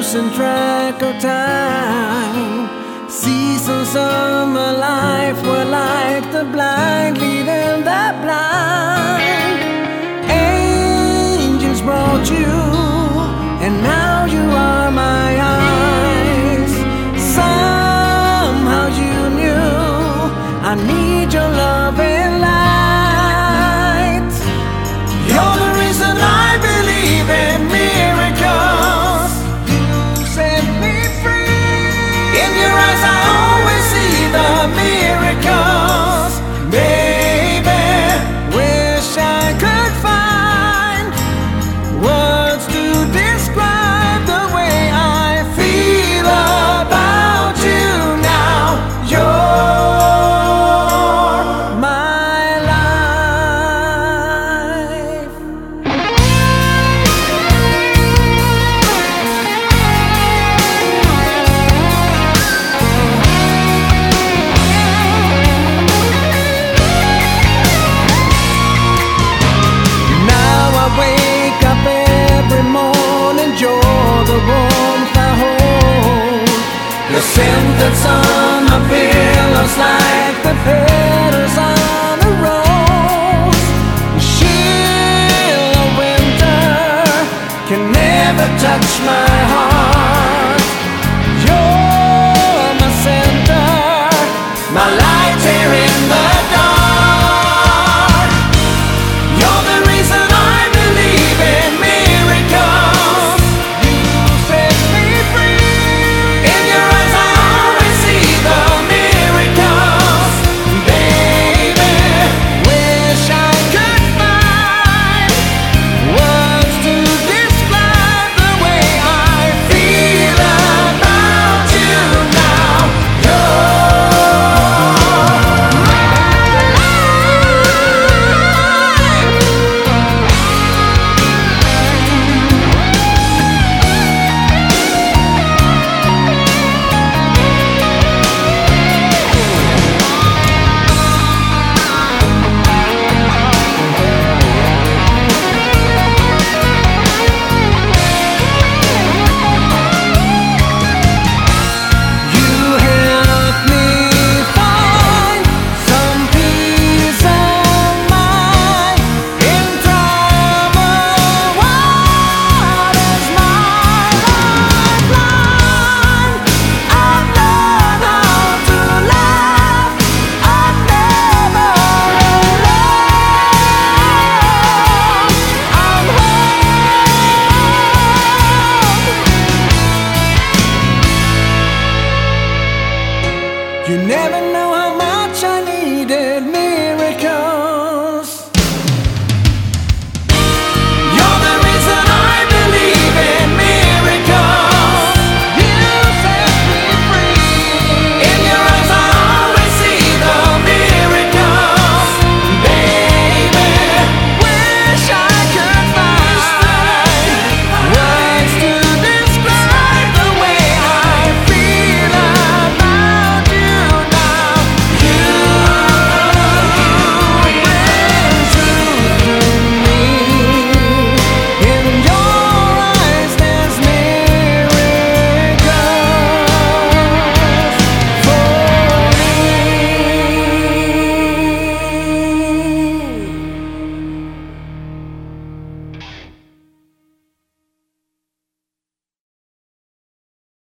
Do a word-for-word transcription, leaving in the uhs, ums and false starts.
losing track of time. Seasons of my life were like the blind leading the blind. Angels brought you, and now you are my eyes. Somehow you knew I need your love and light. You're the reason I believe in miracles. You set me free. In your eyes I always see the miracles. Baby, wish I could find words to describe the way I feel about you now. You're my life. Now I wake up every morning, you're the warmth I hold. The scent that's on my pillows like the petals on a rose. The chill of winter can never touch my